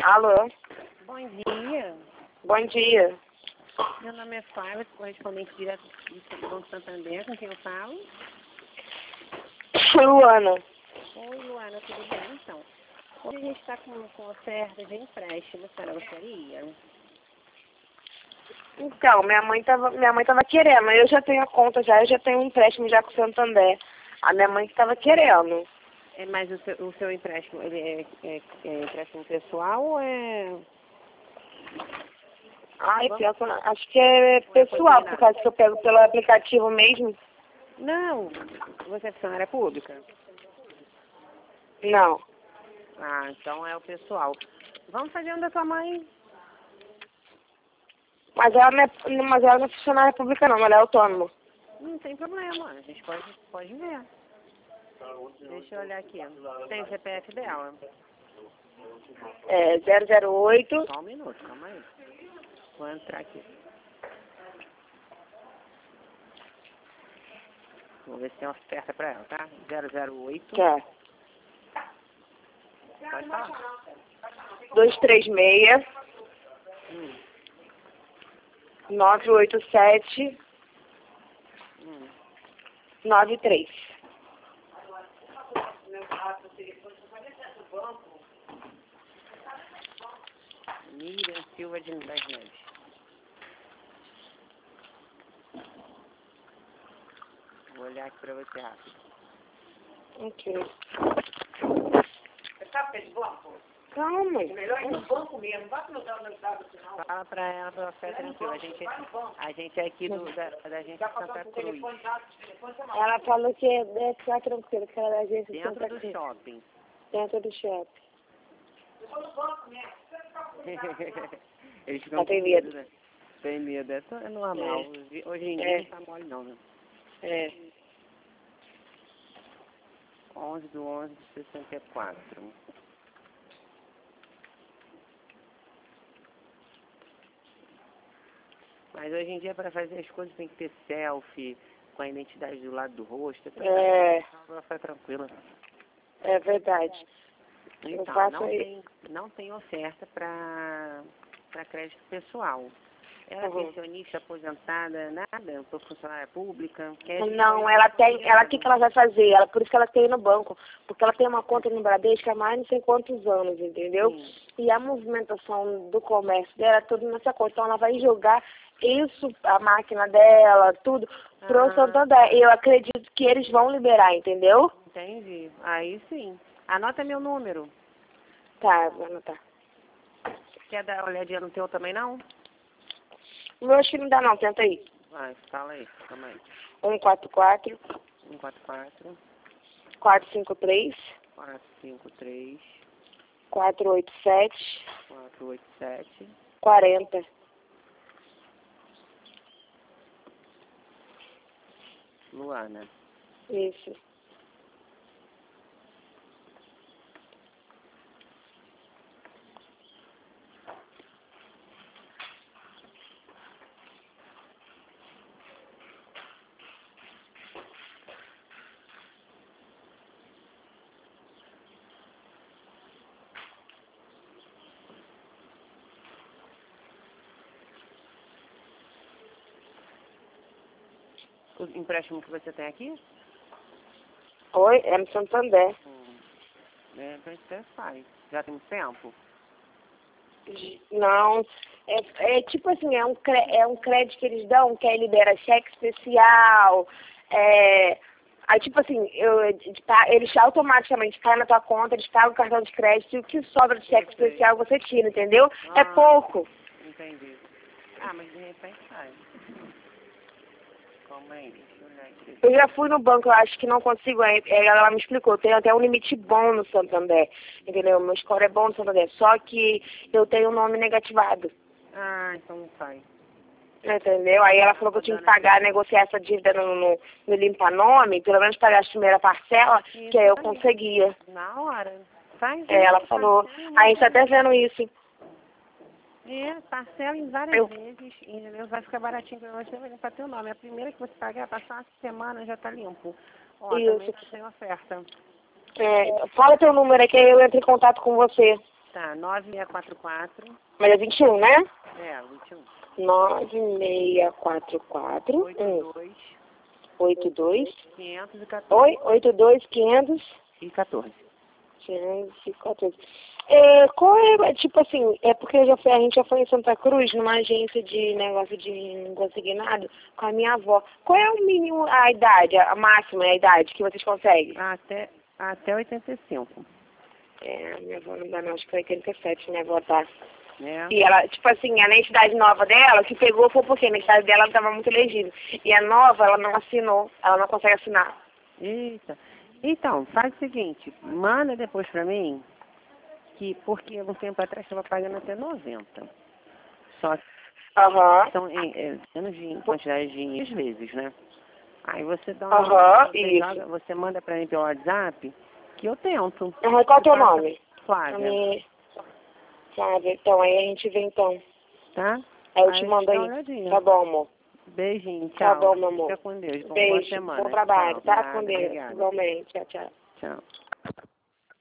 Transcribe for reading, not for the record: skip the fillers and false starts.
Alô? Bom dia. Bom dia. Meu nome é Fábio, correspondente direto do Banco Santander, com quem eu falo. Luana. Oi, Luana, tudo bem? Então, hoje a gente está com oferta de empréstimo, a senhora gostaria? Então, minha mãe tava querendo. Eu já tenho a conta já, eu já tenho um empréstimo já com o Santander. A minha mãe que tava querendo. Mas o seu empréstimo, ele é empréstimo pessoal ou é... Ai, pior que acho que é pessoal, por causa que eu pego pelo aplicativo mesmo. Não, você é funcionária pública? Não. Ah, então é o pessoal. Vamos fazer um da sua mãe? Mas ela não é funcionária pública não, ela é autônoma. Não tem problema, a gente pode ver. Deixa eu olhar aqui. Tem o CPF dela? É 008. Só um minuto, calma aí. Vou entrar aqui. Vou ver se tem oferta pra ela, tá? 008. Quer? Pode falar. 236 987 93. Miriam Silva das Neves. Vou olhar aqui pra você rápido. Ok. Você sabe que é de banco? Calma. Melhor ir no banco mesmo. Vai que não dá o dado final. Fala pra ela pra ficar tranquila. A gente é aqui da agência de Santa Cruz. Ela falou que deve ficar tranquila, que ela é da agência de Dentro Santa do Cruz. shopping. Dentro do shopping. Eles ficam Tem com medo. né? Tem medo, é normal. Hoje em dia não tá mole não, né? É. 11/11/64. Mas hoje em dia, para fazer as coisas, tem que ter selfie, com a identidade do lado do rosto. É. Ela fica tranquila. É verdade. Eu Então, faço não tem oferta para crédito pessoal. Ela é pensionista, aposentada, nada, por funcionária pública. Não, ela tem, o que ela vai fazer? Por isso que ela tem no banco, porque ela tem uma conta no Bradesco há mais não sei quantos anos, entendeu? Sim. E a movimentação do comércio dela é tudo nessa conta, então ela vai jogar isso, a máquina dela, tudo, pro Santander. E eu acredito que eles vão liberar, entendeu? Entendi. Aí sim. Anota meu número. Tá, vou anotar. Quer dar uma olhadinha no teu também, não? O meu acho que não dá não, tenta aí. Vai, fala aí, calma aí. 144 144 453 453 487 487 40. Luana. Isso. O empréstimo que você tem aqui? Oi, é no Santander. Então você faz. Já tem muito tempo? Não, é tipo assim, é um crédito que eles dão, que aí libera cheque especial, aí tipo assim, eles automaticamente caem na tua conta, eles pagam o cartão de crédito e o que sobra de cheque especial você tira, entendeu? É pouco. Entendi. Mas de repente faz. Calma aí, deixa eu olhar aqui. Eu já fui no banco, eu acho que não consigo, ela me explicou, tem até um limite bom no Santander, entendeu? Meu score é bom no Santander, só que eu tenho um nome negativado. Então não faz. Entendeu? Aí ela falou que eu tinha que pagar, negociar essa dívida no limpa-nome, pelo menos pagar a primeira parcela, que aí eu conseguia. Na hora. Faz isso. Ela falou, aí a gente tá até vendo isso. Parcela em várias vezes, entendeu? Vai ficar baratinho pra você, vai limpar teu nome. A primeira que você pagar, passar uma semana, já tá limpo. Também tá sem oferta. Fala teu número aí que aí eu entro em contato com você. Tá, 9644. Mas é 21, né? É, 21. 9644 82 514. Oi, 82 500 E 14. 514. Qual é, tipo assim, é porque a gente já foi em Santa Cruz, numa agência de negócio de consignado, com a minha avó. Qual é o mínimo, a idade, a máxima, a idade que vocês conseguem? Até 85. Minha avó não dá não, acho que foi 87, minha avó tá. É. E ela, tipo assim, a identidade nova dela, o que pegou foi porque a identidade dela estava muito legível. E a nova, ela não assinou, ela não consegue assinar. Eita. Então, faz o seguinte, manda depois pra mim, porque um tempo atrás estava pagando até 90. Só que são em quantidade de vezes, né? Aí você dá uma, você manda pra mim pelo WhatsApp, que eu tento. Qual é o teu nome? Flávia. Flávia, então, aí a gente vê então. Tá? Aí eu te mando aí. Tá bom, amor. Beijinho, tchau. Tá bom, meu amor. Fica com Deus. Beijo, boa semana. bom trabalho, Tchau. tá? Com Deus. Obrigada. Igualmente, tchau, tchau. Tchau.